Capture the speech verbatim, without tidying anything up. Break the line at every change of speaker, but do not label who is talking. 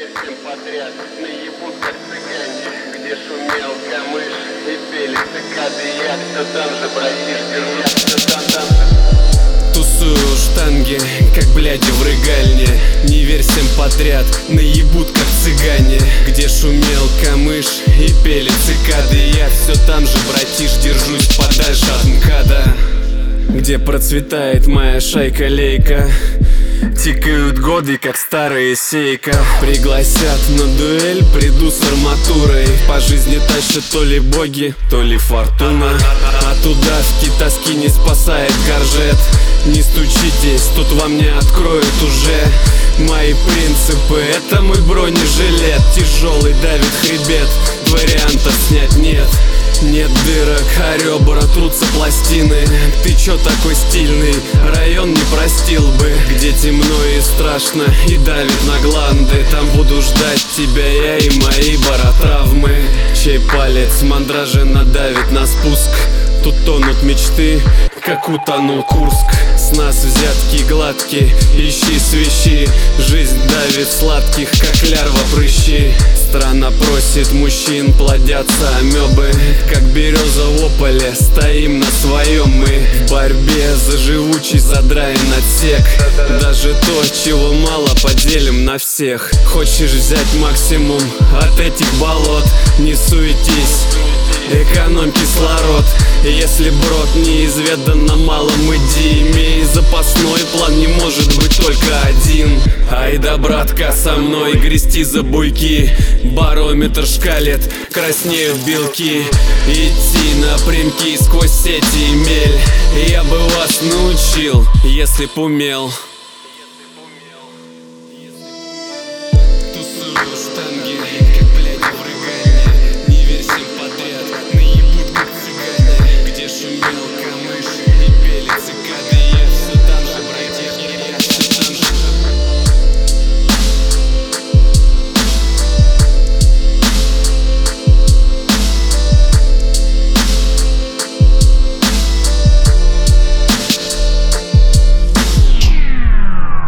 всем подряд наебут как цыгане. Где шумел камыш и пели цикады, я все там же, братишка, я все там, там же.
Тусую штанги, как бляди в рыгальне. Не верь всем подряд, наебут как цыгане. Где шумел камыш и пели цикады, я все там же, братиш, держусь подальше от МКАДа. Где процветает моя шайка-лейка, тикают годы, как старая сейка. Пригласят на дуэль, приду с арматурой. По жизни тащат то ли боги, то ли фортуна. От удавки тоски не спасает горжет. Не стучитесь, тут вам не откроют уже мои принципы. Это мой бронежилет, тяжелый давит хребет. Вариантов снять нет. Нет дырок, а ребра трутся пластины. Ты чё такой стильный? Район не простил бы. Где темно и страшно и давит на гланды, там буду ждать тебя я и мои баротравмы. Чей палец мандражи надавит на спуск. Тут тонут мечты, как утонул Курск. С нас взятки гладкие, ищи свищи. Жизнь давит сладких, как лярва прыщи. Страна просит мужчин, плодятся амебы. Как береза в ополе, стоим на своем мы. В борьбе за живучий задраен отсек. Даже то, чего мало, поделим на всех. Хочешь взять максимум от этих болот? Не суетись, экономь кислород. Если брод неизведанно малом, иди. Имей запасной план, не может быть только один. Ай да, братка, со мной грести за буйки. Барометр шкалит, краснею в белки. Идти напрямки сквозь сети и мель. Я бы вас научил, если б умел.